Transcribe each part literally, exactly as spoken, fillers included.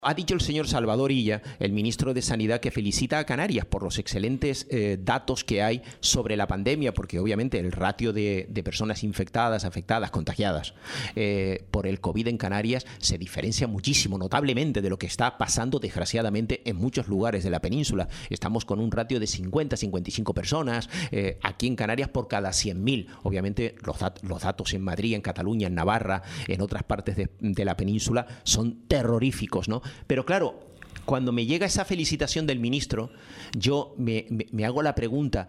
Ha dicho el señor Salvador Illa, el ministro de Sanidad, que felicita a Canarias por los excelentes eh, datos que hay sobre la pandemia, porque obviamente el ratio de, de personas infectadas, afectadas, contagiadas eh, por el COVID en Canarias se diferencia muchísimo, notablemente, de lo que está pasando desgraciadamente en muchos lugares de la península. Estamos con un ratio de cincuenta a cincuenta y cinco personas eh, aquí en Canarias por cada cien mil. Obviamente los, dat los datos en Madrid, en Cataluña, en Navarra, en otras partes de, de la península son terroríficos, ¿no? Pero claro, cuando me llega esa felicitación del ministro, yo me, me, me hago la pregunta,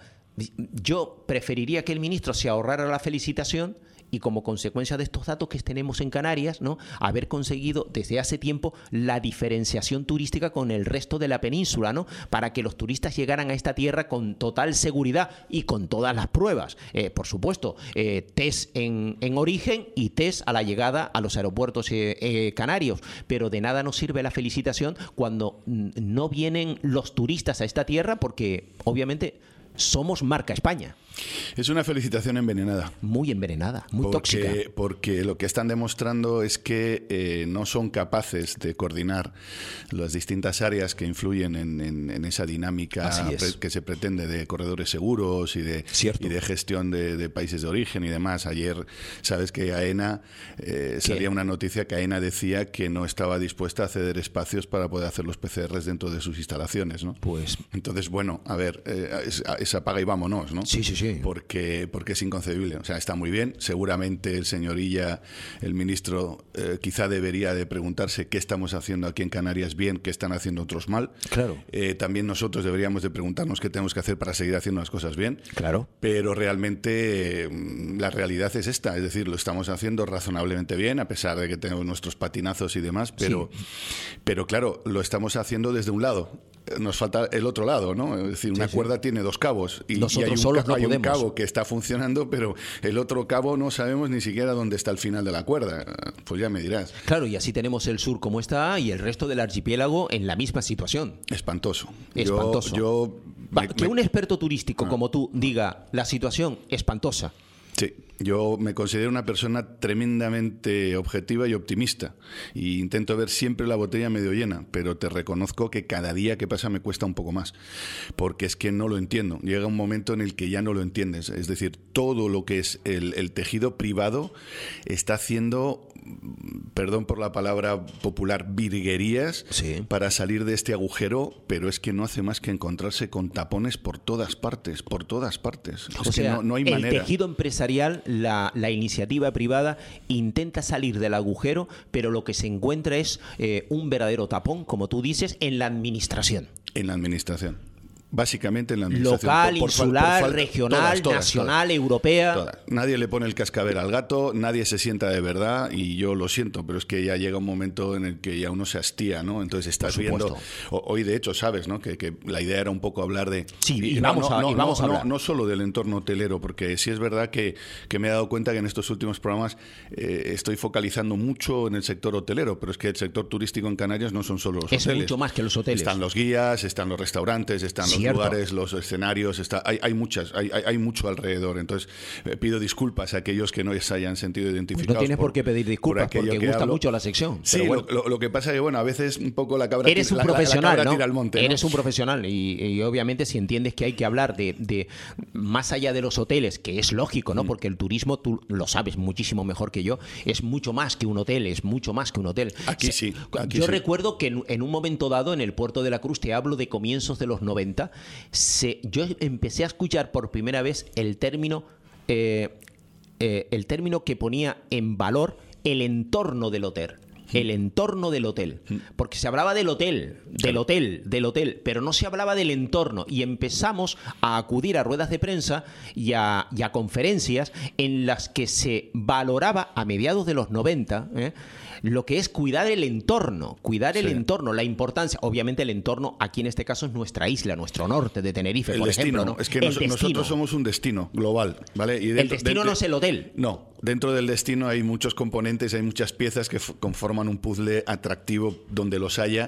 yo preferiría que el ministro se ahorrara la felicitación y como consecuencia de estos datos que tenemos en Canarias, ¿no?, haber conseguido desde hace tiempo la diferenciación turística con el resto de la península, ¿no?, para que los turistas llegaran a esta tierra con total seguridad y con todas las pruebas. Eh, por supuesto, eh, test en, en origen y test a la llegada a los aeropuertos eh, eh, canarios. Pero de nada nos sirve la felicitación cuando no vienen los turistas a esta tierra porque, obviamente, somos marca España. Es una felicitación envenenada. Muy envenenada, muy porque, tóxica. Porque lo que están demostrando es que eh, no son capaces de coordinar las distintas áreas que influyen en, en, en esa dinámica que se pretende de corredores seguros y de, y de gestión de, de países de origen y demás. Ayer, sabes que AENA, eh, salía una noticia que AENA decía que no estaba dispuesta a ceder espacios para poder hacer los P C Rs dentro de sus instalaciones, ¿no? Pues... Entonces, bueno, a ver, eh, es, es apaga y vámonos, ¿no? Sí, sí, sí. Porque, porque es inconcebible. O sea, está muy bien. Seguramente el señor Illa, el ministro, eh, quizá debería de preguntarse qué estamos haciendo aquí en Canarias bien, qué están haciendo otros mal. Claro. Eh, también nosotros deberíamos de preguntarnos qué tenemos que hacer para seguir haciendo las cosas bien. Claro. Pero realmente eh, la realidad es esta. Es decir, lo estamos haciendo razonablemente bien, a pesar de que tenemos nuestros patinazos y demás. Pero, sí. pero claro, lo estamos haciendo desde un lado. Nos falta el otro lado, ¿no? Es decir, una sí, cuerda sí. tiene dos cabos y, Nosotros y hay, un, solos no hay podemos. un cabo que está funcionando, pero el otro cabo no sabemos ni siquiera dónde está el final de la cuerda. Pues ya me dirás. Claro, y así tenemos el sur como está y el resto del archipiélago en la misma situación. Espantoso. Espantoso. Yo, yo Va, me, que me... un experto turístico ah. como tú diga la situación espantosa. Sí, yo me considero una persona tremendamente objetiva y optimista y intento ver siempre la botella medio llena, pero te reconozco que cada día que pasa me cuesta un poco más, porque es que no lo entiendo. Llega un momento en el que ya no lo entiendes, es decir, todo lo que es el, el tejido privado está haciendo, perdón por la palabra popular, virguerías sí. para salir de este agujero, pero es que no hace más que encontrarse con tapones por todas partes, por todas partes. O es sea, que no, no hay el manera. tejido empresarial, la, la iniciativa privada intenta salir del agujero, pero lo que se encuentra es eh, un verdadero tapón, como tú dices, en la administración. En la administración. Básicamente en la administración. Local, por, por, insular, por falta, regional, todas, todas, nacional, todas, europea. Todas. Nadie le pone el cascabel al gato, nadie se sienta de verdad y yo lo siento, pero es que ya llega un momento en el que ya uno se hastía, ¿no? Entonces estás viendo... Hoy, de hecho, sabes, ¿no? Que, que la idea era un poco hablar de... Sí, y, y vamos, no, a, no, y vamos no, a hablar. No, no solo del entorno hotelero, porque sí es verdad que, que me he dado cuenta que en estos últimos programas eh, estoy focalizando mucho en el sector hotelero, pero es que el sector turístico en Canarias no son solo los es hoteles. Es mucho más que los hoteles. Están los guías, están los restaurantes, están Cierto. los lugares, los escenarios, está, hay, hay muchas, hay, hay mucho alrededor. Entonces, eh, pido disculpas a aquellos que no se hayan sentido identificados. No tienes por, por qué pedir disculpas, por porque gusta hablo. mucho la sección. Sí, pero bueno. lo, lo, lo que pasa es que, bueno, a veces un poco la cabra, Eres un la, profesional, la, la cabra ¿no? tira al monte, ¿no? Eres un profesional y, y obviamente si entiendes que hay que hablar de, de más allá de los hoteles, que es lógico, ¿no? Mm. Porque el turismo, tú lo sabes muchísimo mejor que yo, es mucho más que un hotel, es mucho más que un hotel. Aquí o sea, sí. Aquí yo sí. recuerdo que en, en un momento dado, en el puerto de la Cruz, te hablo de comienzos de los noventa, se, yo empecé a escuchar por primera vez el término, eh, eh, el término que ponía en valor el entorno del hotel. El entorno del hotel. Porque se hablaba del hotel, del hotel, del hotel, pero no se hablaba del entorno. Y empezamos a acudir a ruedas de prensa y a, y a conferencias en las que se valoraba a mediados de los noventa, ¿eh? lo que es cuidar el entorno, cuidar el sí. entorno, la importancia. Obviamente el entorno, aquí en este caso, es nuestra isla, nuestro norte de Tenerife, el por destino, ejemplo. ¿no? Es que el nos, destino. nosotros somos un destino global, ¿vale? Y dentro, el destino dentro, no es el hotel. No, dentro del destino hay muchos componentes, hay muchas piezas que conforman un puzzle atractivo donde los haya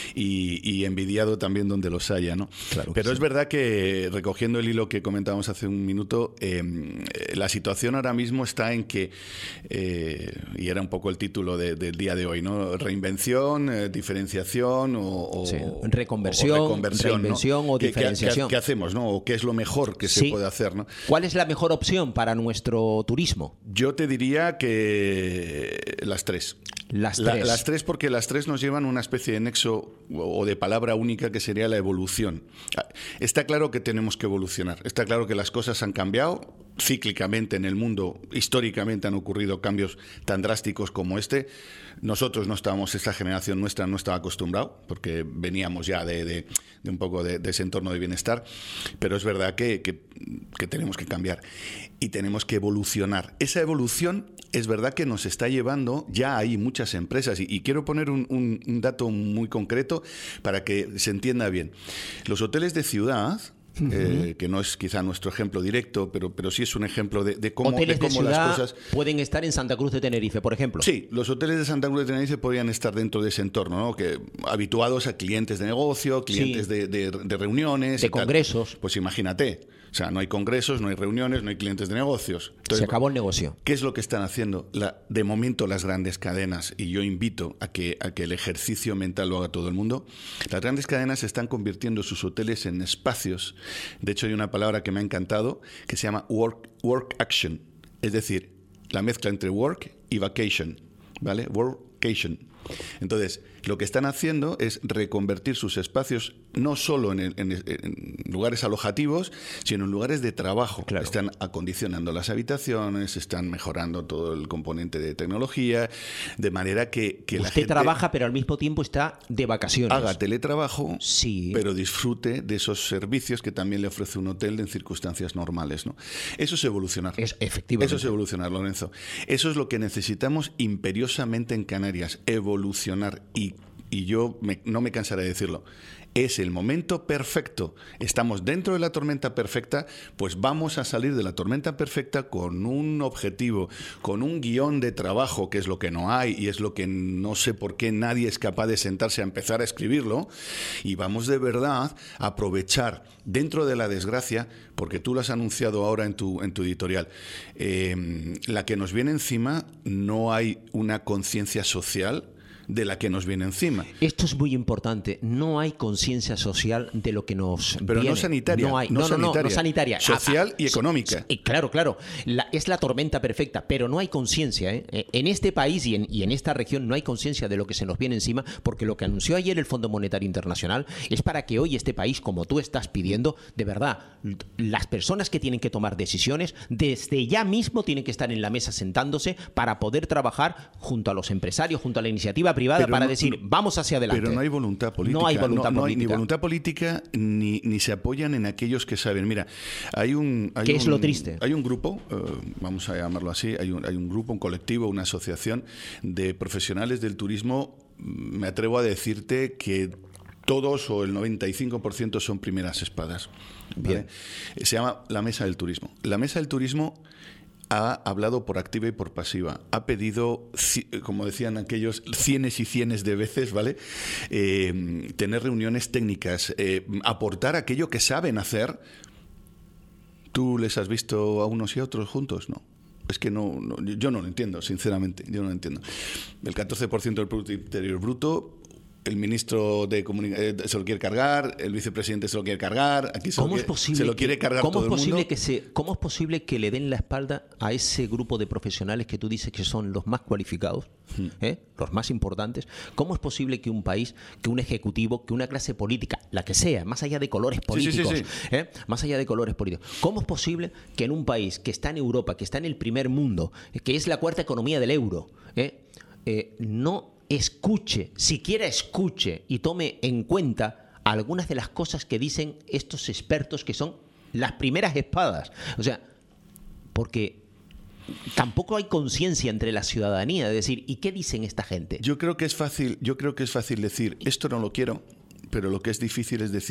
y, y envidiado también donde los haya, ¿no? Claro Pero sí. es verdad que, recogiendo el hilo que comentábamos hace un minuto, eh, la situación ahora mismo está en que, eh, y era un poco el título de, de del día de hoy, ¿no? Reinvención, eh, diferenciación o, o, sí. reconversión, o reconversión, reinvención, ¿no? o ¿Qué, diferenciación. ¿qué, qué, qué hacemos, ¿no? ¿O qué es lo mejor que sí. se puede hacer, ¿no? ¿Cuál es la mejor opción para nuestro turismo? Yo te diría que las tres. Las La, tres. las tres porque las tres nos llevan a una especie de nexo o de palabra única que sería la evolución. Está claro que tenemos que evolucionar. Está claro que las cosas han cambiado cíclicamente en el mundo. Históricamente han ocurrido cambios tan drásticos como este. Nosotros no estábamos, esta generación nuestra no estaba acostumbrado porque veníamos ya de, de, de un poco de, de ese entorno de bienestar. Pero es verdad que, que, que tenemos que cambiar y tenemos que evolucionar. Esa evolución es verdad que nos está llevando, ya hay muchas empresas, y, y quiero poner un, un, un dato muy concreto para que se entienda bien. Los hoteles de ciudad, uh-huh. eh, que no es quizá nuestro ejemplo directo, pero, pero sí es un ejemplo de, de cómo, hoteles de cómo de ciudad las cosas... pueden estar en Santa Cruz de Tenerife, por ejemplo. Sí, los hoteles de Santa Cruz de Tenerife podrían estar dentro de ese entorno, ¿no? Que, habituados a clientes de negocio, clientes sí. de, de, de reuniones... De congresos. Tal. Pues imagínate... O sea, no hay congresos, no hay reuniones, no hay clientes de negocios. Entonces, se acabó el negocio. ¿Qué es lo que están haciendo? La, de momento las grandes cadenas, y yo invito a que, a que el ejercicio mental lo haga todo el mundo, las grandes cadenas están convirtiendo sus hoteles en espacios. De hecho, hay una palabra que me ha encantado que se llama work, work action. Es decir, la mezcla entre work y vacation. ¿Vale? Workation. Entonces, lo que están haciendo es reconvertir sus espacios no solo en, el, en, en lugares alojativos, sino en lugares de trabajo. Claro. Están acondicionando las habitaciones, están mejorando todo el componente de tecnología, de manera que, que la gente... Usted trabaja, pero al mismo tiempo está de vacaciones. Haga teletrabajo, sí. pero disfrute de esos servicios que también le ofrece un hotel en circunstancias normales, ¿no? Eso es evolucionar. Es, efectivamente. Eso es evolucionar, Lorenzo. Eso es lo que necesitamos imperiosamente en Canarias, evolucionar. Y Y yo me, no me cansaré de decirlo, es el momento perfecto. Estamos dentro de la tormenta perfecta, pues vamos a salir de la tormenta perfecta con un objetivo, con un guión de trabajo, que es lo que no hay y es lo que no sé por qué nadie es capaz de sentarse a empezar a escribirlo, y vamos de verdad a aprovechar dentro de la desgracia, porque tú lo has anunciado ahora en tu, en tu editorial, eh, la que nos viene encima, no hay una conciencia social de la que nos viene encima. Esto es muy importante. No hay conciencia social de lo que nos Pero viene. no sanitaria. No hay. No, No, no, sanitaria. no, no sanitaria. Social ah, ah, y económica. Sí, claro, claro. La, es la tormenta perfecta, pero no hay conciencia. ¿eh? En este país y en, y en esta región no hay conciencia de lo que se nos viene encima, porque lo que anunció ayer el Fondo Monetario Internacional es para que hoy este país, como tú estás pidiendo, de verdad, las personas que tienen que tomar decisiones, desde ya mismo tienen que estar en la mesa sentándose para poder trabajar junto a los empresarios, junto a la iniciativa privada, pero para no, decir, vamos hacia adelante. Pero no hay voluntad política. No hay voluntad no, no política. Hay ni voluntad política ni, ni se apoyan en aquellos que saben. Mira, hay un... Hay ¿Qué un, es lo triste? Hay un grupo, uh, vamos a llamarlo así, hay un, hay un grupo, un colectivo, una asociación de profesionales del turismo, me atrevo a decirte que todos o el noventa y cinco por ciento son primeras espadas. ¿Vale? Se llama la Mesa del Turismo. La Mesa del Turismo ha hablado por activa y por pasiva. Ha pedido, como decían aquellos, cienes y cienes de veces, ¿vale? Eh, tener reuniones técnicas, eh, aportar aquello que saben hacer. ¿Tú les has visto a unos y a otros juntos? No. Es que no, no yo no lo entiendo, sinceramente. Yo no lo entiendo. El catorce por ciento del Producto Interior Bruto... El ministro de Comunicación se lo quiere cargar, el vicepresidente se lo quiere cargar, aquí se, lo quiere, se lo quiere cargar ¿cómo todo es posible el mundo. Que se, ¿Cómo es posible que le den la espalda a ese grupo de profesionales que tú dices que son los más cualificados, hmm. ¿eh? los más importantes? ¿Cómo es posible que un país, que un ejecutivo, que una clase política, la que sea, más allá de colores políticos, sí, sí, sí, sí. ¿eh? más allá de colores políticos, cómo es posible que en un país que está en Europa, que está en el primer mundo, que es la cuarta economía del euro, ¿eh? Eh, no escuche, siquiera escuche y tome en cuenta algunas de las cosas que dicen estos expertos que son las primeras espadas? O sea, porque tampoco hay conciencia entre la ciudadanía de decir, ¿y qué dicen esta gente? Yo creo que es fácil, yo creo que es fácil decir, esto no lo quiero, pero lo que es difícil es decir,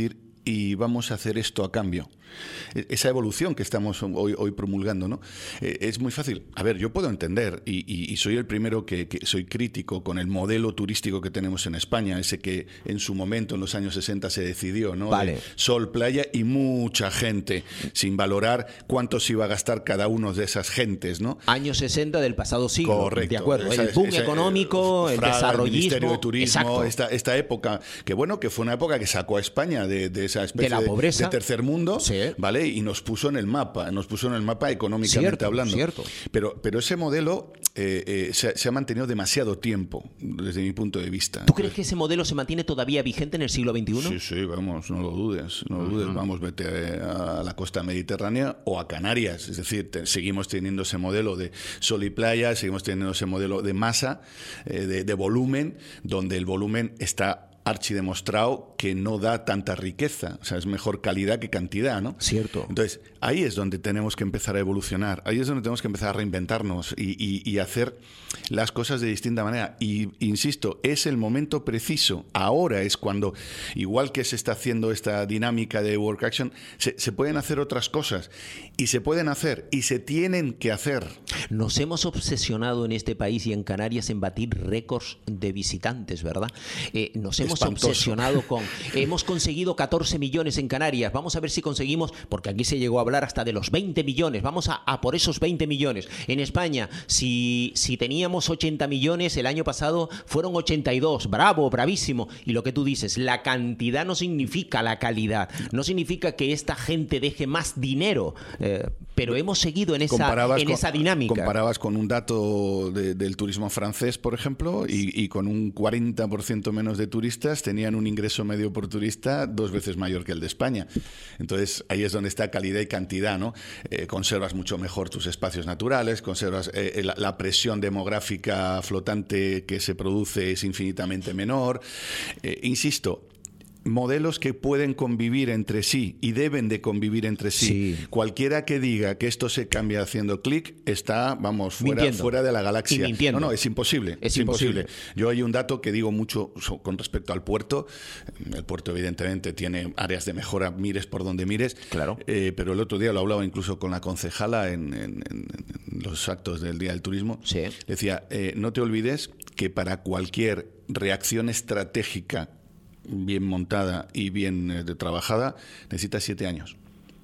y vamos a hacer esto a cambio. Esa evolución que estamos hoy, hoy promulgando, ¿no? Eh, es muy fácil. A ver, yo puedo entender, y, y, y soy el primero que, que soy crítico con el modelo turístico que tenemos en España, ese que en su momento, en los años sesenta, se decidió, ¿no? Vale. De sol, playa y mucha gente, sin valorar cuánto se iba a gastar cada uno de esas gentes, ¿no? Años sesenta del pasado siglo. Correcto. De acuerdo. Esa, el boom esa, económico, el Fraga, desarrollismo. El Ministerio de Turismo, esta, esta época, que bueno, que fue una época que sacó a España de, de esa especie de la pobreza, de, de tercer mundo, sí. ¿vale? Y nos puso en el mapa, nos puso en el mapa económicamente cierto, hablando. Cierto. Pero, pero ese modelo eh, eh, se, se ha mantenido demasiado tiempo, desde mi punto de vista. ¿Tú crees que ese modelo se mantiene todavía vigente en el siglo veintiuno? Sí, sí, vamos, no lo dudes, no lo dudes. Uh-huh. Vamos, vete a la costa mediterránea o a Canarias. Es decir, te, seguimos teniendo ese modelo de sol y playa, seguimos teniendo ese modelo de masa, eh, de, de volumen, donde el volumen está archidemostrado que no da tanta riqueza, o sea, es mejor calidad que cantidad, ¿no? Cierto. Entonces, ahí es donde tenemos que empezar a evolucionar, ahí es donde tenemos que empezar a reinventarnos y, y, y hacer las cosas de distinta manera. Y, insisto, es el momento preciso. Ahora es cuando, igual que se está haciendo esta dinámica de work action, se, se pueden hacer otras cosas. Y se pueden hacer, y se tienen que hacer. Nos hemos obsesionado en este país y en Canarias en batir récords de visitantes, ¿verdad? Eh, nos hemos Espantoso. obsesionado con... Hemos conseguido catorce millones en Canarias. Vamos a ver si conseguimos, porque aquí se llegó a hablar hasta de los veinte millones. Vamos a, a por esos veinte millones. En España, si, si teníamos ochenta millones, el año pasado fueron ochenta y dos. Bravo, bravísimo. Y lo que tú dices, la cantidad no significa la calidad. No significa que esta gente deje más dinero. Eh, pero hemos seguido en esa, en con, esa dinámica. Comparabas con un dato de, del turismo francés, por ejemplo, y, y con un cuarenta por ciento menos de turistas tenían un ingreso medio por turista dos veces mayor que el de España. Entonces, ahí es donde está calidad y cantidad, ¿no? Eh, conservas mucho mejor tus espacios naturales, conservas eh, la, la presión demográfica flotante que se produce es infinitamente menor. Eh, insisto, modelos que pueden convivir entre sí y deben de convivir entre sí. Sí. Cualquiera que diga que esto se cambia haciendo clic está, vamos, fuera, fuera de la galaxia. Y mintiendo. No, no, es imposible. Es, es imposible. imposible. Yo hay un dato que digo mucho con respecto al puerto. El puerto, evidentemente, tiene áreas de mejora, mires por donde mires. Claro. Eh, pero el otro día lo hablaba incluso con la concejala en, en, en los actos del Día del Turismo. Sí. Decía, eh, no te olvides que para cualquier reacción estratégica bien montada y bien eh, trabajada, necesita siete años.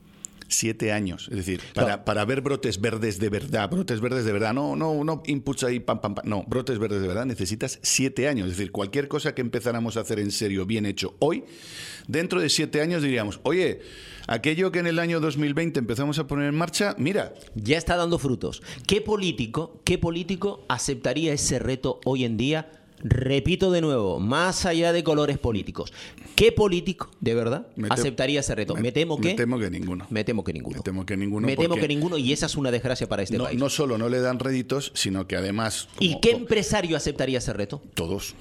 Siete años. Es decir, para, claro. para ver brotes verdes de verdad, brotes verdes de verdad, no, no, no inputs ahí, pam, pam, pam, no, brotes verdes de verdad, necesitas siete años. Es decir, cualquier cosa que empezáramos a hacer en serio, bien hecho hoy, dentro de siete años diríamos, oye, aquello que en el año dos mil veinte empezamos a poner en marcha, mira. Ya está dando frutos. ¿Qué político, qué político aceptaría ese reto hoy en día? Repito de nuevo, más allá de colores políticos, ¿qué político, de verdad, me aceptaría ese reto? Me, me temo que... Me temo que ninguno. Me temo que ninguno. Me temo que ninguno. Me temo que ninguno y esa es una desgracia para este no, país. No solo no le dan réditos, sino que además... Como, ¿Y qué empresario aceptaría ese reto? Todos.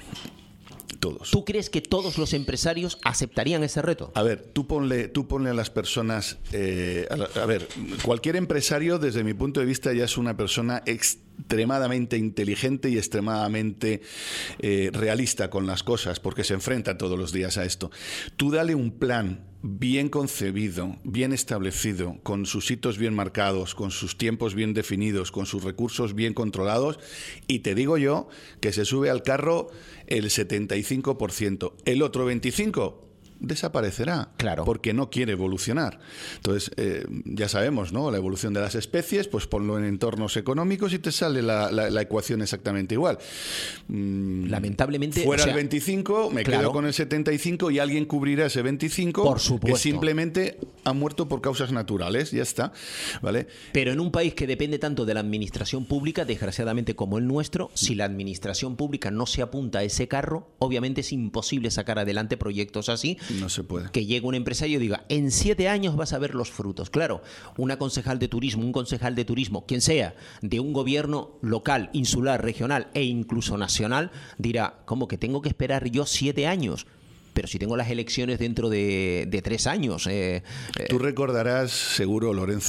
Todos. ¿Tú crees que todos los empresarios aceptarían ese reto? A ver, tú ponle, tú ponle a las personas... Eh, a, la, a ver, cualquier empresario, desde mi punto de vista, ya es una persona extremadamente inteligente y extremadamente eh, realista con las cosas, porque se enfrenta todos los días a esto. Tú dale un plan bien concebido, bien establecido, con sus hitos bien marcados, con sus tiempos bien definidos, con sus recursos bien controlados, y te digo yo que se sube al carro el setenta y cinco por ciento. El otro veinticinco por ciento desaparecerá, claro, porque no quiere evolucionar. Entonces, eh, ya sabemos, ¿no? La evolución de las especies, pues ponlo en entornos económicos y te sale la, la, la ecuación exactamente igual. Mm, Lamentablemente... Fuera o sea, el veinticinco, me claro, quedo con el setenta y cinco y alguien cubrirá ese veinticinco, por supuesto, que simplemente ha muerto por causas naturales, ya está, ¿vale? Pero en un país que depende tanto de la administración pública, desgraciadamente como el nuestro, si la administración pública no se apunta a ese carro, obviamente es imposible sacar adelante proyectos así. No se puede. Que llegue un empresario y diga, en siete años vas a ver los frutos. Claro, una concejal de turismo, un concejal de turismo, quien sea, de un gobierno local, insular, regional e incluso nacional, dirá, ¿cómo que tengo que esperar yo siete años? Pero si tengo las elecciones dentro de, de tres años. Eh, eh. Tú recordarás, seguro, Lorenzo,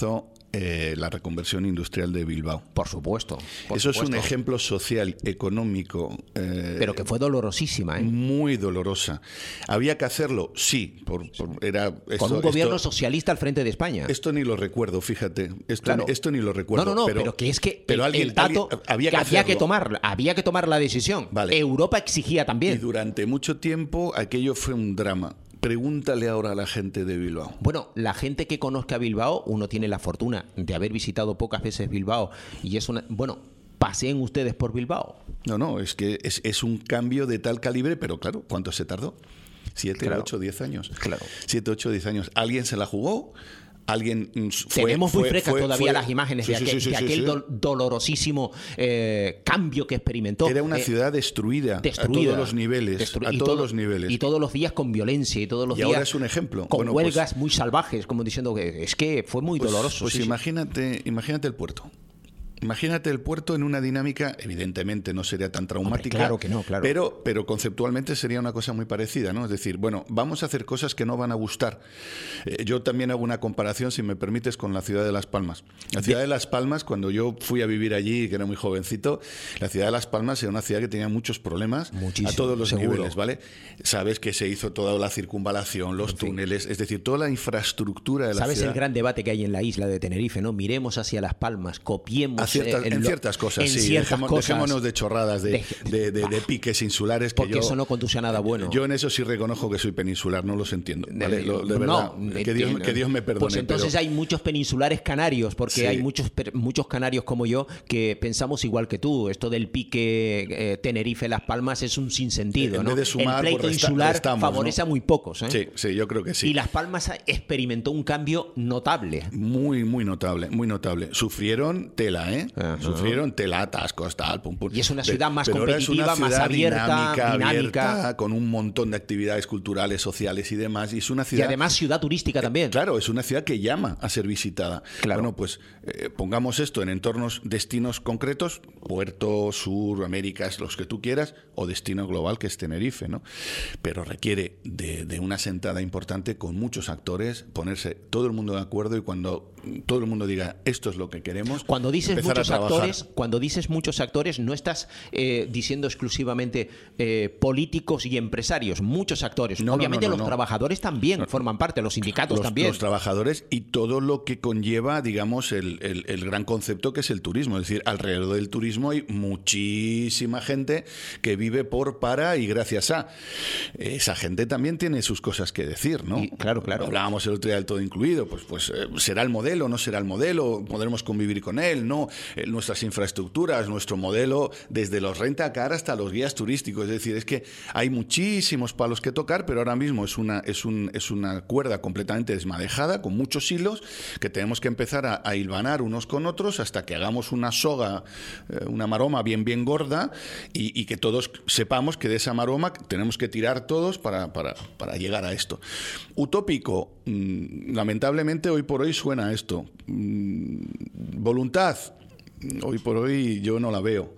eh, la reconversión industrial de Bilbao. Por supuesto. Por Eso supuesto. es un ejemplo social, económico. Eh, Pero que fue dolorosísima, ¿eh? Muy dolorosa. ¿Había que hacerlo? Sí. Por, por, era esto, Con un gobierno esto, socialista al frente de España. Esto ni lo recuerdo, fíjate. Esto, claro. esto ni lo recuerdo. No, no, no, pero, pero que es que pero el, alguien, el dato alguien, había, que, que había que tomar, había que tomar la decisión. Vale. Europa exigía también. Y durante mucho tiempo aquello fue un drama. Pregúntale ahora a la gente de Bilbao. Bueno, la gente que conozca Bilbao, uno tiene la fortuna de haber visitado pocas veces Bilbao y es una... Bueno, paseen ustedes por Bilbao. No, no, es que es, es un cambio de tal calibre, pero claro, ¿cuánto se tardó? Siete, claro. ocho, diez años. Claro. Siete, ocho, diez años. ¿Alguien se la jugó? Alguien fue, Tenemos muy fue, frescas fue, todavía fue, las imágenes sí, de sí, aquel, sí, de sí, aquel sí. do dolorosísimo eh, cambio que experimentó. Era una eh, ciudad destruida, destruida, a todos los niveles, destru a y todos todo, los niveles. Y todos los días con violencia y todos los y días ahora es un ejemplo. con bueno, huelgas pues, muy salvajes, como diciendo que es que fue muy pues, doloroso. Pues sí, imagínate, sí. imagínate el puerto. Imagínate el puerto en una dinámica, evidentemente no sería tan traumática, Hombre, claro que no, claro. pero, pero conceptualmente sería una cosa muy parecida, ¿no? Es decir, bueno, vamos a hacer cosas que no van a gustar. Eh, yo también hago una comparación, si me permites, con la ciudad de Las Palmas. La ciudad de Las Palmas, cuando yo fui a vivir allí, que era muy jovencito, la ciudad de Las Palmas era una ciudad que tenía muchos problemas Muchísimo, a todos los seguro. niveles, ¿vale? Sabes que se hizo toda la circunvalación, los En fin. túneles, es decir, toda la infraestructura de la ¿Sabes ciudad. el gran debate que hay en la isla de Tenerife, no? Miremos hacia Las Palmas, copiemos... A ciertas, eh, en lo, ciertas cosas, en sí. ciertas Dejemos, cosas. Dejémonos de chorradas, de, de, de, de piques insulares. Que Porque yo, eso no conduce a nada bueno. Yo en eso sí reconozco que soy peninsular, no los entiendo. ¿Vale? Lo, de no, verdad, que Dios, que Dios me perdone. Pues entonces pero... hay muchos peninsulares canarios, porque Sí. hay muchos muchos canarios como yo que pensamos igual que tú. Esto del pique eh, Tenerife-Las Palmas es un sinsentido, En ¿no? vez de sumar, el pleito pues resta- insular restamos, favorece ¿no? a muy pocos. ¿eh? Sí, sí, yo creo que sí. Y Las Palmas experimentó un cambio notable. Muy, muy notable, muy notable. Sufrieron tela, ¿eh? Ajá. Sufrieron tela, atascos, tal, pum, pum. Y es una ciudad más Pero ahora es competitiva, una más ciudad abierta, dinámica, dinámica. abierta, con un montón de actividades culturales, sociales y demás. Y es una Y ciudad... además ciudad turística también. Eh, claro, es una ciudad que llama a ser visitada. Claro. Bueno, pues eh, pongamos esto en entornos, destinos concretos, Puerto, Sur, Américas, los que tú quieras, o destino global que es Tenerife, ¿no? Pero requiere de, de una sentada importante con muchos actores, ponerse todo el mundo de acuerdo y cuando todo el mundo diga esto es lo que queremos, Cuando dices empezar muchos a trabajar. actores, cuando dices muchos actores, no estás eh, diciendo exclusivamente eh, políticos y empresarios, muchos actores. No, Obviamente no, no, los no. trabajadores también forman parte, los sindicatos Los, también. los trabajadores y todo lo que conlleva, digamos, el, el, el gran concepto que es el turismo. Es decir, alrededor del turismo hay muchísima gente que vive por, para y gracias a. Esa gente también tiene sus cosas que decir, ¿no? Y, claro, claro. Hablábamos el otro día del todo incluido. Pues, pues eh, ¿será el modelo? ¿No será el modelo? ¿Podremos convivir con él? ¿No? Eh, nuestras infraestructuras, nuestro modelo, desde los renta-car hasta los guías turísticos. Es decir, es que hay muchísimos palos que tocar, pero ahora mismo es una, es un, es una cuerda completamente desmadejada, con muchos hilos, que tenemos que empezar a, a hilvanar unos con otros hasta que hagamos una soga, eh, una maroma bien, bien gorda y, y que todos sepamos que de esa maroma tenemos que tirar todos para, para, para llegar a esto. Utópico, mmm, lamentablemente hoy por hoy suena esto. Mm, voluntad. Hoy por hoy yo no la veo.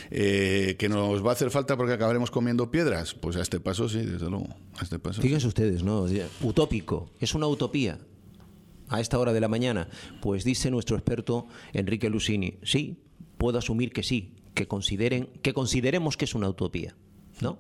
Eh, ¿Que nos va a hacer falta porque acabaremos comiendo piedras? Pues a este paso sí, desde luego. A este paso. Fíjense ustedes, ¿no? Utópico, es una utopía. A esta hora de la mañana, pues dice nuestro experto Enrique Lusini, sí, puedo asumir que sí, que consideren, que consideremos que es una utopía, ¿no?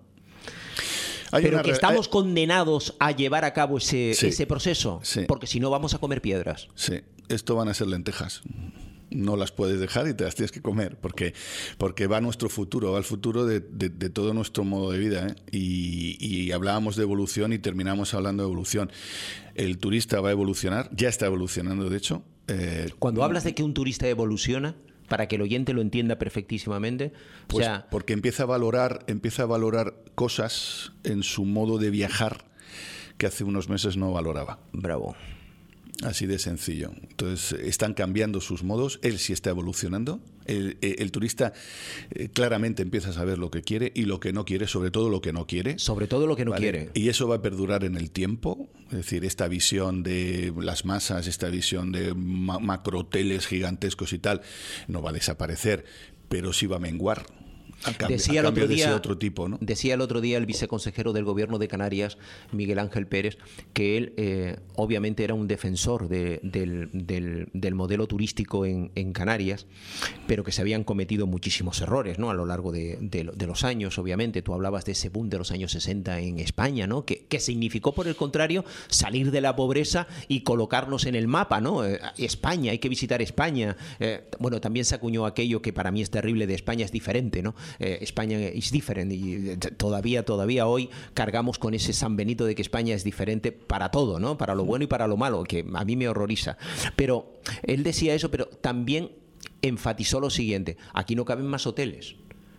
Hay Pero una que re- estamos hay- condenados a llevar a cabo ese, Sí, ese proceso, sí. porque si no vamos a comer piedras. Sí, esto van a ser lentejas. No las puedes dejar y te las tienes que comer, porque, porque va nuestro futuro, va el futuro de, de, de todo nuestro modo de vida, ¿eh? Y, y hablábamos de evolución y terminamos hablando de evolución. El turista va a evolucionar, ya está evolucionando, de hecho. Eh, Cuando hablas de que un turista evoluciona, para que el oyente lo entienda perfectísimamente, pues o sea, porque empieza a valorar, empieza a valorar cosas en su modo de viajar que hace unos meses no valoraba. bravo. Así de sencillo. Entonces, están cambiando sus modos, él sí está evolucionando, el, el, el turista eh, claramente empieza a saber lo que quiere y lo que no quiere, sobre todo lo que no quiere. Sobre todo lo que no ¿Vale? quiere. Y eso va a perdurar en el tiempo, es decir, esta visión de las masas, esta visión de ma macrohoteles gigantescos y tal, no va a desaparecer, pero sí va a menguar. cambio, decía, el otro día, otro tipo, ¿no? decía el otro día el viceconsejero del Gobierno de Canarias, Miguel Ángel Pérez, que él eh, obviamente era un defensor de, del, del, del modelo turístico en, en Canarias, pero que se habían cometido muchísimos errores, ¿no? A lo largo de, de, de los años, obviamente. Tú hablabas de ese boom de los años sesenta en España, ¿no? Que, que significó, por el contrario, salir de la pobreza y colocarnos en el mapa, ¿no? Eh, España, hay que visitar España. Eh, bueno, también se acuñó aquello que para mí es terrible de España, es diferente, ¿no? Eh, España es diferente y todavía, todavía hoy cargamos con ese San Benito de que España es diferente para todo, ¿no? Para lo bueno y para lo malo, que a mí me horroriza. Pero él decía eso, pero también enfatizó lo siguiente: aquí no caben más hoteles.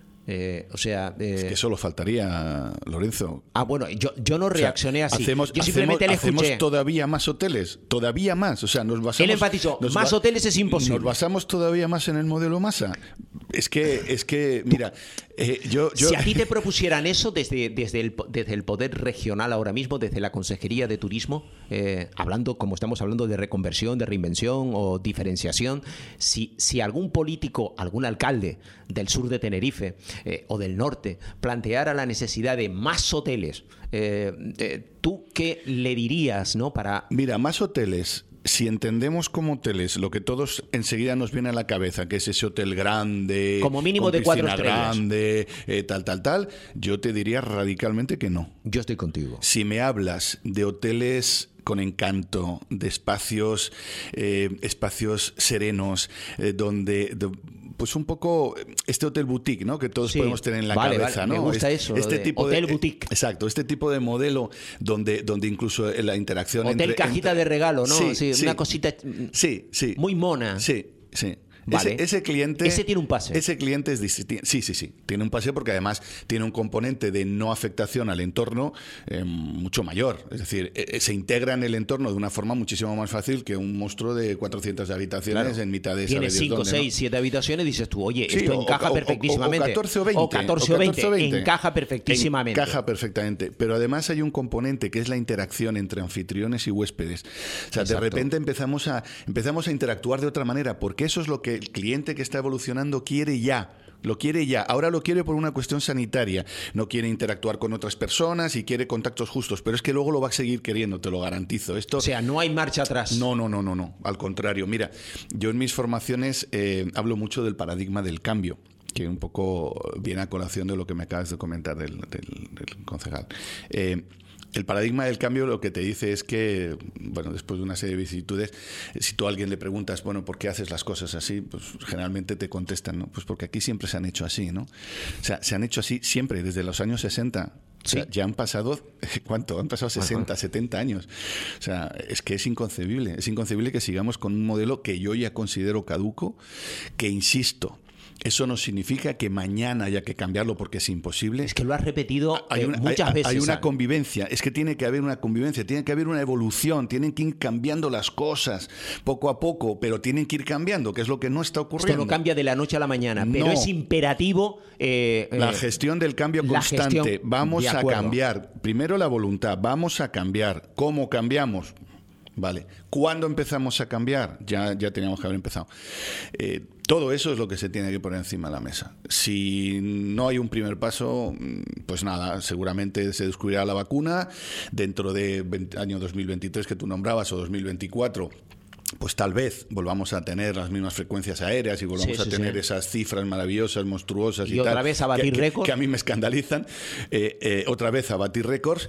Eh, o sea, eh... es que solo faltaría, Lorenzo. Ah, bueno, yo, yo no reaccioné, o sea, así. Hacemos, yo simplemente hacemos, le escuché. Hacemos todavía más hoteles, todavía más. O sea, nos basamos. Él enfatizó, nos más ba hoteles es imposible. Nos basamos todavía más en el modelo Masa. Es que, es que, mira, eh, yo, yo. Si a ti te propusieran eso desde, desde, el, desde el poder regional ahora mismo, desde la Consejería de Turismo, eh, hablando, como estamos hablando de reconversión, de reinvención o diferenciación, si, si algún político, algún alcalde del sur de Tenerife eh, o del norte planteara la necesidad de más hoteles, eh, eh, ¿tú qué le dirías, no? Para... Mira, más hoteles. Si entendemos como hoteles lo que todos enseguida nos viene a la cabeza, que es ese hotel grande, como mínimo de cuatro estrellas, grande, eh, tal, tal, tal, yo te diría radicalmente que no. Yo estoy contigo. Si me hablas de hoteles con encanto, de espacios, eh, espacios serenos, eh, donde... De, pues un poco este hotel boutique, ¿no? Que todos sí, podemos tener en la vale, cabeza, vale, ¿no? Me gusta este, eso, este tipo hotel de, boutique. Exacto, este tipo de modelo donde, donde incluso la interacción hotel entre... cajita entre, de regalo, ¿no? Sí, sí, sí, una cosita sí, sí, muy mona. Sí, sí. Vale. Ese, ese cliente... Ese tiene un pase. Ese cliente es distinto. Sí, sí, sí. Tiene un pase porque además tiene un componente de no afectación al entorno eh, mucho mayor. Es decir, eh, se integra en el entorno de una forma muchísimo más fácil que un monstruo de cuatrocientas habitaciones, claro, en mitad de esa... Tiene cinco, seis, siete habitaciones y dices tú, oye, sí, esto o, encaja o, perfectísimamente. O, o catorce o veinte. O catorce o veinte. Encaja perfectísimamente. Encaja perfectamente. Pero además hay un componente que es la interacción entre anfitriones y huéspedes. O sea, Exacto. de repente empezamos a, empezamos a interactuar de otra manera, porque eso es lo que el cliente que está evolucionando quiere ya. Lo quiere ya. Ahora lo quiere por una cuestión sanitaria. No quiere interactuar con otras personas y quiere contactos justos. Pero es que luego lo va a seguir queriendo, te lo garantizo. Esto, o sea, no hay marcha atrás. No, no, no, no, no. Al contrario. Mira, yo en mis formaciones eh, hablo mucho del paradigma del cambio, que un poco viene a colación de lo que me acabas de comentar del, del, del concejal. Eh, El paradigma del cambio lo que te dice es que, bueno, después de una serie de vicisitudes, si tú a alguien le preguntas, bueno, ¿por qué haces las cosas así? Pues generalmente te contestan, ¿no? Pues porque aquí siempre se han hecho así, ¿no? O sea, se han hecho así siempre, desde los años sesenta. O sea, sí. Ya han pasado, ¿cuánto? Han pasado sesenta, Ajá. setenta años. O sea, es que es inconcebible. Es inconcebible que sigamos con un modelo que yo ya considero caduco, que, insisto, eso no significa que mañana haya que cambiarlo porque es imposible. Es que lo has repetido hay una, eh, muchas hay, veces. Hay una convivencia. Es que tiene que haber una convivencia, tiene que haber una evolución, tienen que ir cambiando las cosas poco a poco, pero tienen que ir cambiando, que es lo que no está ocurriendo. Esto no cambia de la noche a la mañana, pero no. es imperativo... Eh, la gestión del cambio constante. Gestión, vamos a cambiar. Primero la voluntad, vamos a cambiar. ¿Cómo cambiamos? Vale. ¿Cuándo empezamos a cambiar? Ya, ya teníamos que haber empezado. Eh, todo eso es lo que se tiene que poner encima de la mesa. Si no hay un primer paso, pues nada, seguramente se descubrirá la vacuna dentro de año dos mil veintitrés que tú nombrabas o dos mil veinticuatro. Pues tal vez volvamos a tener las mismas frecuencias aéreas y volvamos sí, sí, a tener sí. esas cifras maravillosas, monstruosas y, y otra tal, vez a batir que, récords. Que, que a mí me escandalizan. Eh, eh, otra vez a batir récords.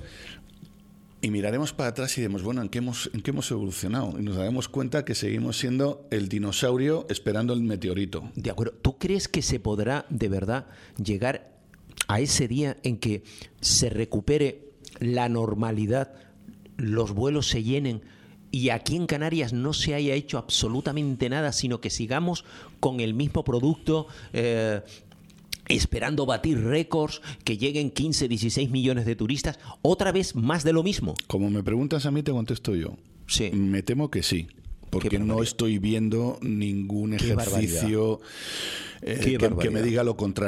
Y miraremos para atrás y diremos, bueno, ¿en qué hemos, en qué hemos evolucionado? Y nos daremos cuenta que seguimos siendo el dinosaurio esperando el meteorito. De acuerdo. ¿Tú crees que se podrá de verdad llegar a ese día en que se recupere la normalidad, los vuelos se llenen y aquí en Canarias no se haya hecho absolutamente nada, sino que sigamos con el mismo producto, eh, esperando batir récords, que lleguen quince, dieciséis millones de turistas, otra vez más de lo mismo? Como me preguntas a mí, te contesto yo. Sí. Me temo que sí, porque no estoy viendo ningún ejercicio eh, que, que me diga lo contrario.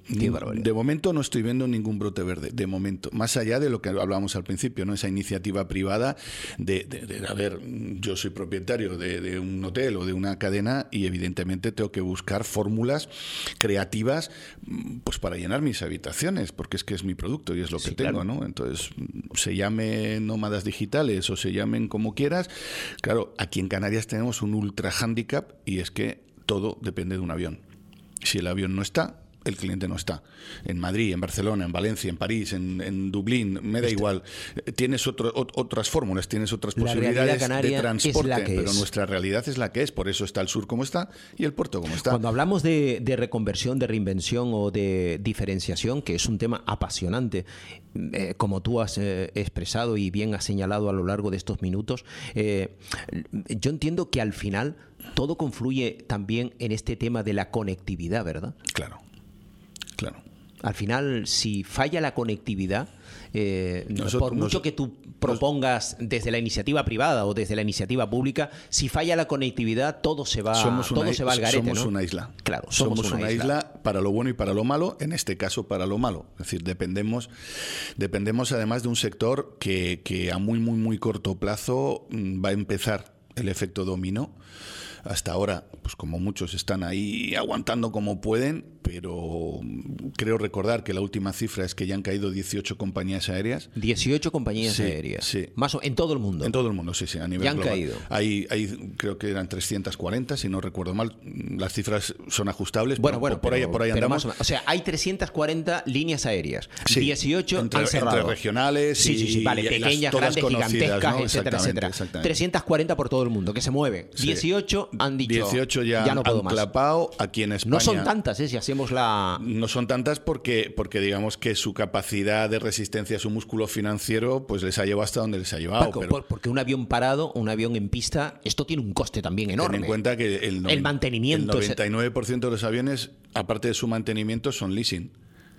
De momento no estoy viendo ningún brote verde, de momento. Más allá de lo que hablábamos al principio, ¿no? Esa iniciativa privada de, de, de a ver, yo soy propietario de, de un hotel o de una cadena y evidentemente tengo que buscar fórmulas creativas pues para llenar mis habitaciones, porque es que es mi producto y es lo que sí, tengo, claro. ¿no? Entonces, se llame nómadas digitales o se llamen como quieras, claro, aquí en Canarias tenemos un ultra hándicap y es que todo depende de un avión. Si el avión no está, el cliente no está. En Madrid, en Barcelona, en Valencia, en París, en, en Dublín, me da igual. Tienes otro, otras fórmulas, tienes otras posibilidades de transporte, pero es. Nuestra realidad es la que es. Por eso está el sur como está y el puerto como está. Cuando hablamos de, de reconversión, de reinvención o de diferenciación, que es un tema apasionante, eh, como tú has eh, expresado y bien has señalado a lo largo de estos minutos, eh, yo entiendo que al final todo confluye también en este tema de la conectividad, ¿verdad? Claro. Claro. Al final, si falla la conectividad, eh, nosotros, por mucho nosotros, que tú propongas desde la iniciativa privada o desde la iniciativa pública, si falla la conectividad, todo se va, somos una, todo se va al garete, somos ¿no? una isla. Claro, somos, somos una, una isla. isla para lo bueno y para lo malo, en este caso para lo malo. Es decir, dependemos, dependemos además de un sector que, que a muy, muy, muy corto plazo va a empezar el efecto dominó. Hasta ahora, pues como muchos están ahí aguantando como pueden, pero creo recordar que la última cifra es que ya han caído dieciocho compañías aéreas. dieciocho compañías sí, aéreas. Sí. Más o, en todo el mundo. En todo el mundo, sí, sí, a nivel ya han global. caído. Hay, hay, creo que eran trescientas cuarenta, si no recuerdo mal. Las cifras son ajustables. Bueno, bueno, por, pero, ahí, por ahí pero andamos. Más o, o sea, hay trescientas cuarenta líneas aéreas. Sí, dieciocho entre, han cerrado. Entre regionales sí, y, sí, sí, vale, y pequeñas, las, grandes, gigantescas, ¿no? etcétera, etcétera. trescientas cuarenta por todo el mundo, que se mueve. Sí. dieciocho han dicho. dieciocho ya, ya no puedo más. Clapado aquí en España. No son tantas, ¿eh? Si hacemos la... No son tantas porque, porque digamos que su capacidad de resistencia, su músculo financiero, pues les ha llevado hasta donde les ha llevado. Paco, pero... Porque un avión parado, un avión en pista, esto tiene un coste también enorme. Ten en cuenta que el, no... el mantenimiento... El noventa y nueve por ciento de los aviones, aparte de su mantenimiento, son leasing.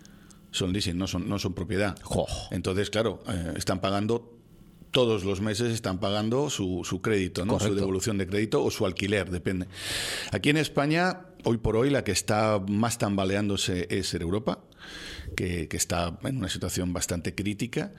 Son leasing, no son, no son propiedad. Jo. Entonces, claro, eh, están pagando... Todos los meses están pagando su, su crédito, ¿no? Su devolución de crédito o su alquiler, depende. Aquí en España, hoy por hoy, la que está más tambaleándose es Air Europa, que, que está en una situación bastante crítica.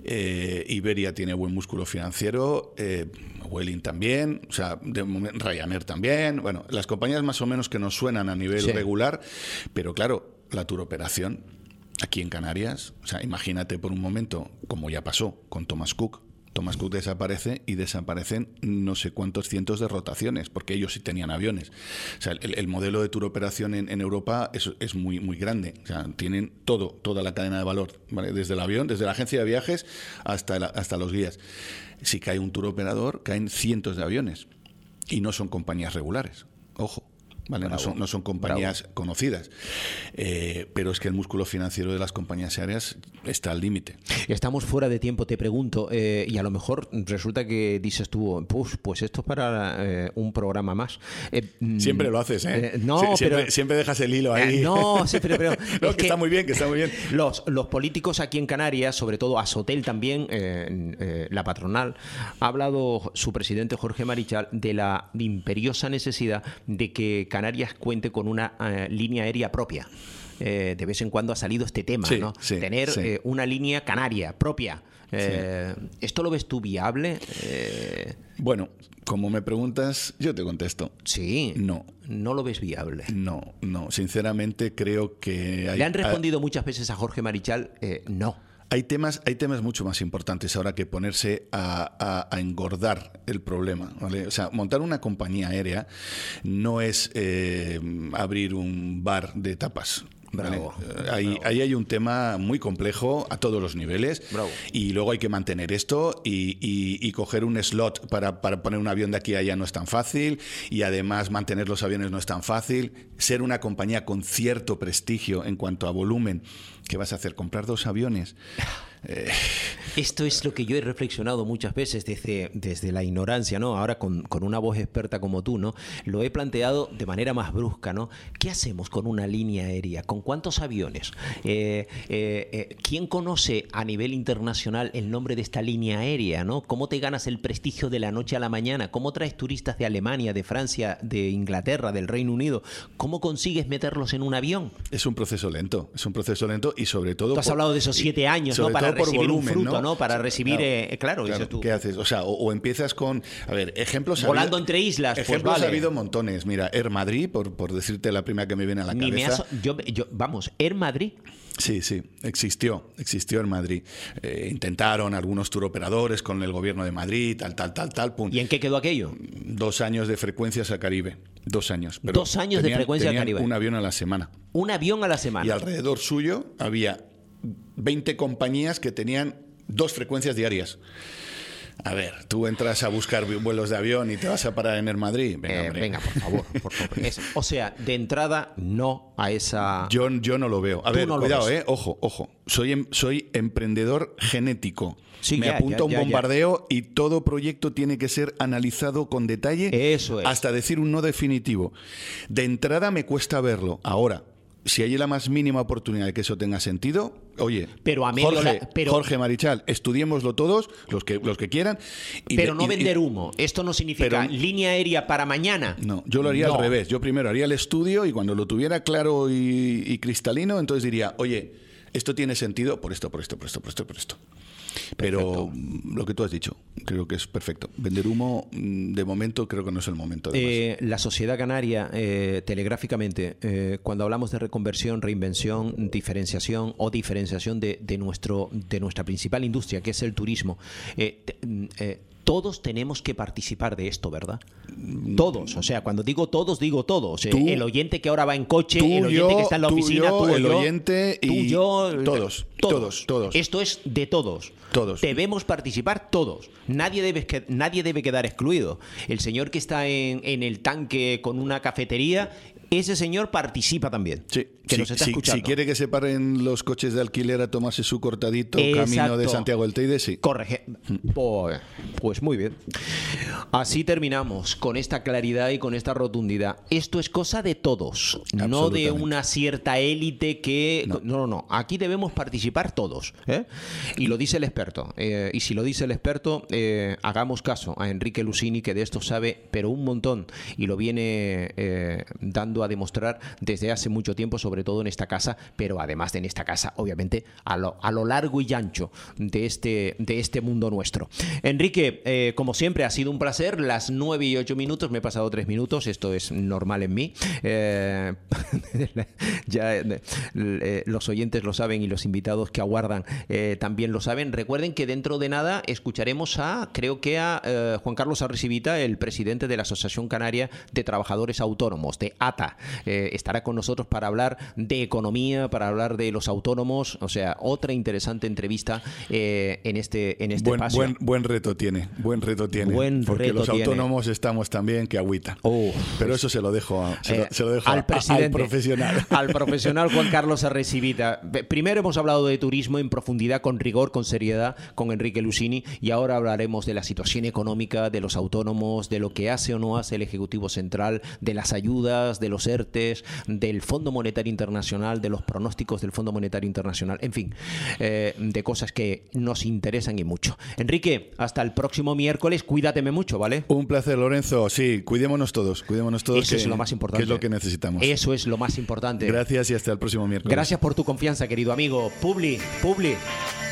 Eh, Iberia tiene buen músculo financiero, eh, Vueling también, o sea, de momento, Ryanair también. Bueno, las compañías más o menos que nos suenan a nivel sí. regular, pero claro, la turoperación aquí en Canarias, o sea, imagínate por un momento, como ya pasó con Thomas Cook. Thomas Cook desaparece y desaparecen no sé cuántos cientos de rotaciones, porque ellos sí tenían aviones. O sea, el, el modelo de turoperación en, en Europa es, es muy, muy grande. O sea, tienen todo, toda la cadena de valor, ¿vale? Desde el avión, desde la agencia de viajes hasta, la, hasta los guías. Si cae un turoperador, caen cientos de aviones y no son compañías regulares. Ojo. Vale, no son, no son compañías Bravo. conocidas, eh, pero es que el músculo financiero de las compañías aéreas está al límite. Estamos fuera de tiempo, te pregunto, eh, y a lo mejor resulta que dices tú, pues, pues esto es para eh, un programa más. Eh, siempre lo haces, ¿eh? eh no, Sie siempre, pero, siempre dejas el hilo ahí. Eh, no, sí, pero, pero no, que, que está muy bien, que está muy bien. Los, los políticos aquí en Canarias, sobre todo Asotel también, eh, eh, la patronal, ha hablado su presidente Jorge Marichal de la imperiosa necesidad de que Canarias cuente con una uh, línea aérea propia. Eh, de vez en cuando ha salido este tema, sí, ¿no? Sí, Tener sí. Eh, una línea canaria propia. Eh, sí. ¿Esto lo ves tú viable? Eh... Bueno, como me preguntas, yo te contesto. Sí. No. ¿No lo ves viable? No, no. Sinceramente creo que... Hay, Le han respondido hay... muchas veces a Jorge Marichal, eh, no. Hay temas, hay temas mucho más importantes ahora que ponerse a, a, a engordar el problema, ¿vale? O sea, montar una compañía aérea no es eh, abrir un bar de tapas. Bravo, ¿vale? Ahí, bravo. ahí hay un tema muy complejo a todos los niveles. Bravo. Y luego hay que mantener esto y, y, y coger un slot para, para poner un avión de aquí a allá no es tan fácil, y además mantener los aviones no es tan fácil. Ser una compañía con cierto prestigio en cuanto a volumen, ¿qué vas a hacer? ¿Comprar dos aviones? Eh... Esto es lo que yo he reflexionado muchas veces desde, desde la ignorancia, ¿no? Ahora con, con una voz experta como tú, ¿no? Lo he planteado de manera más brusca, ¿no? ¿Qué hacemos con una línea aérea? ¿Con cuántos aviones? Eh, eh, eh, ¿Quién conoce a nivel internacional el nombre de esta línea aérea, ¿no? ¿Cómo te ganas el prestigio de la noche a la mañana? ¿Cómo traes turistas de Alemania, de Francia, de Inglaterra, del Reino Unido? ¿Cómo consigues meterlos en un avión? Es un proceso lento, es un proceso lento y sobre todo... Tú has por, hablado de esos siete años, ¿no? Para recibir volumen, un fruto, ¿no? ¿no? Para recibir, claro, eh, claro, claro eso tú. ¿Qué haces? O sea, o, o empiezas con, a ver, ejemplos... Volando habido, entre islas, ejemplos pues vale. ha habido montones. Mira, Air Madrid, por, por decirte la primera que me viene a la Ni cabeza. Me has, yo, yo, vamos, Air Madrid... Sí, sí, existió, existió en Madrid. Eh, intentaron algunos turoperadores con el gobierno de Madrid, tal, tal, tal, tal, punto. ¿Y en qué quedó aquello? Dos años de frecuencias a Caribe, dos años. Pero dos años tenían, de frecuencia a tenían Caribe. Un avión a la semana. Un avión a la semana. Y alrededor suyo había veinte compañías que tenían dos frecuencias diarias. A ver, tú entras a buscar vuelos de avión y te vas a parar en Air Madrid. Venga, eh, venga por favor. Por favor. Es, o sea, de entrada, no a esa... Yo, yo no lo veo. A Tú ver, no cuidado, eh. Ojo, ojo. Soy, em, soy emprendedor genético. Sí, me ya, apunto ya, a un ya, bombardeo ya. Y todo proyecto tiene que ser analizado con detalle. Eso es. Hasta decir un no definitivo. De entrada me cuesta verlo. Ahora, si hay la más mínima oportunidad de que eso tenga sentido, oye, pero a medio Jorge, la, pero, Jorge Marichal, estudiémoslo todos, los que, los que quieran. Y pero de, no y, vender y, humo. Esto no significa pero, línea aérea para mañana. No, yo lo haría no. al revés. Yo primero haría el estudio y cuando lo tuviera claro y, y cristalino, entonces diría, oye, esto tiene sentido por esto, por esto, por esto, por esto, por esto. Pero perfecto. Lo que tú has dicho, creo que es perfecto. Vender humo, de momento, creo que no es el momento. Eh, la sociedad canaria, eh, telegráficamente, eh, cuando hablamos de reconversión, reinvención, diferenciación o diferenciación de, de, nuestro, de nuestra principal industria, que es el turismo, eh, te, eh, todos tenemos que participar de esto, ¿verdad? Todos. O sea, cuando digo todos, digo todos. Tú, el oyente que ahora va en coche, tú, el oyente yo, que está en la tú, oficina, yo, tú, el yo, oyente tú, y yo, todos, todos, todos, todos. Esto es de todos. Todos. Debemos participar todos. Nadie debe, nadie debe quedar excluido. El señor que está en, en el tanque con una cafetería, ese señor participa también. Sí. Que si, nos está si, escuchando. Si quiere que se paren los coches de alquiler a tomarse su cortadito Exacto. camino de Santiago del Teide, sí. Correcto. Pues, pues muy bien. Así terminamos, con esta claridad y con esta rotundidad. Esto es cosa de todos, no de una cierta élite que... No, no, no. Aquí debemos participar todos. ¿eh? Y lo dice el experto. Eh, y si lo dice el experto, eh, hagamos caso a Enrique Lucini, que de esto sabe, pero un montón. Y lo viene eh, dando a demostrar desde hace mucho tiempo, sobre todo en esta casa, pero además de en esta casa, obviamente, a lo, a lo largo y ancho de este, de este mundo nuestro. Enrique, eh, como siempre, ha sido un placer. Las nueve y ocho minutos, me he pasado tres minutos, esto es normal en mí. Eh, ya eh, los oyentes lo saben y los invitados que aguardan eh, también lo saben. Recuerden que dentro de nada escucharemos a, creo que a eh, Juan Carlos Arrecibita, el presidente de la Asociación Canaria de Trabajadores Autónomos, de A T A. Eh, estará con nosotros para hablar de economía, para hablar de los autónomos, o sea, otra interesante entrevista eh, en este, en este buen, espacio. Buen, buen reto tiene, buen reto tiene. Buen porque reto los autónomos tiene. Estamos también que agüita. Oh, Pero eso se lo dejo, a, se, eh, lo, se lo dejo al, a, presidente, al profesional. Al profesional Juan Carlos Arrecibita. Primero hemos hablado de turismo en profundidad, con rigor, con seriedad, con Enrique Lucini, y ahora hablaremos de la situación económica de los autónomos, de lo que hace o no hace el Ejecutivo Central, de las ayudas, de los ERTES, del Fondo Monetario Internacional, de los pronósticos del Fondo Monetario Internacional, en fin, eh, de cosas que nos interesan y mucho. Enrique, hasta el próximo miércoles, cuídateme mucho, ¿vale? Un placer, Lorenzo. Sí, cuidémonos todos, cuidémonos todos. Eso que, es lo más importante. Que es lo que necesitamos. Eso es lo más importante. Gracias y hasta el próximo miércoles. Gracias por tu confianza, querido amigo. Publi, Publi.